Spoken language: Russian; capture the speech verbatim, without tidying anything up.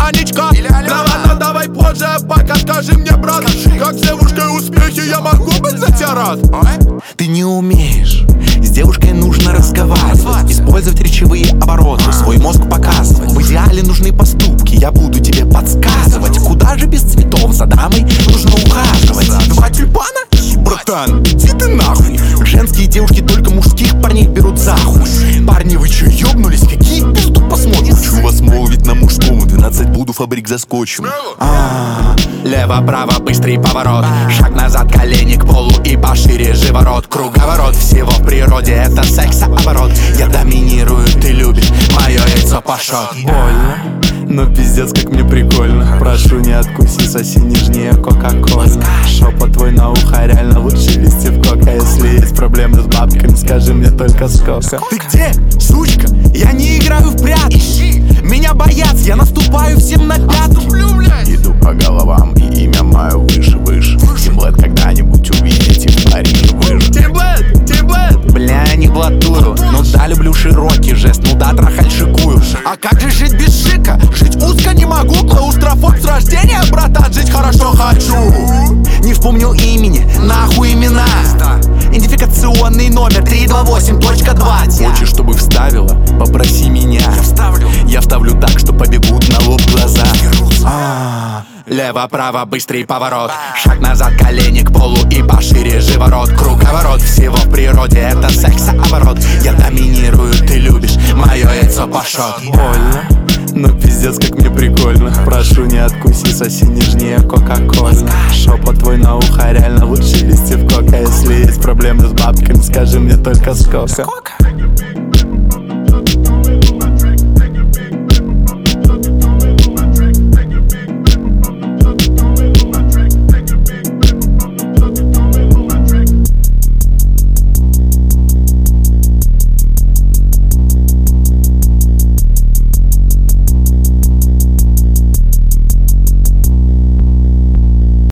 Анечка. Да ладно, давай позже, пока скажи мне, брат, как с девушкой успехи, я могу быть за тебя рад? Ты не умеешь, с девушкой нужно разговаривать, использовать речевые обороты, свой мозг показывать. В идеале нужны поступки, я буду тебе подсказывать. Куда же без цветов, за дамой нужно ухаживать. Два тюльпана? Братан, иди ты нахуй. Женские девушки только мужских парней берут за хуй. Парни, вы чё, ёбнулись? Какие пизду посмотрим? Хочу вас молвить на мужском, в двенадцать буду фабрик заскочим. А-а-а. Лево-право, быстрый поворот, шаг назад, колени к полу и пошире живорот. Круговорот, всего в природе это секс-оборот. Я доминирую, ты любишь, мое яйцо пошёт. Больно, но пиздец как мне прикольно. Прошу, не откуси, соси нежнее кока-кола. Шепот твой на ухо, реально лучше вести в кока. Если есть проблемы с бабками, скажи мне только сколько. Ты где, сучка? Я не играю в прятки. Меня боятся, я наступаю всем на пятки. Иду по головам и имя мое выше-выше. Тимблэд когда-нибудь увидите в Париже выше. Тимблэд, Тимблэд. Бля, не блатую, ну да, люблю широкий жест, ну да, трахаль шикую. А как же жить без шика? Жить узко не могу, клаустрофоб с рождения, братан, жить хорошо хочу. Не вспомнил имени, нахуй имена. Идентификационный номер три два восемь точка два. Хочешь, чтобы вставила? Попроси меня. Я вставлю. Я вставлю так, что побегут на лоб глаза. А-а-а. Лево-право, быстрый поворот, шаг назад, колени к полу и пошире живорот. Круговорот, всего в природе это секс-оборот. Я доминирую, ты любишь, мое яйцо пошёт. Больно, но пиздец как мне прикольно. Прошу, не откуси, соси нежнее кока-кола. Шепот твой на ухо, реально лучше вести в кока. Если есть проблемы с бабками, скажи мне только сколько.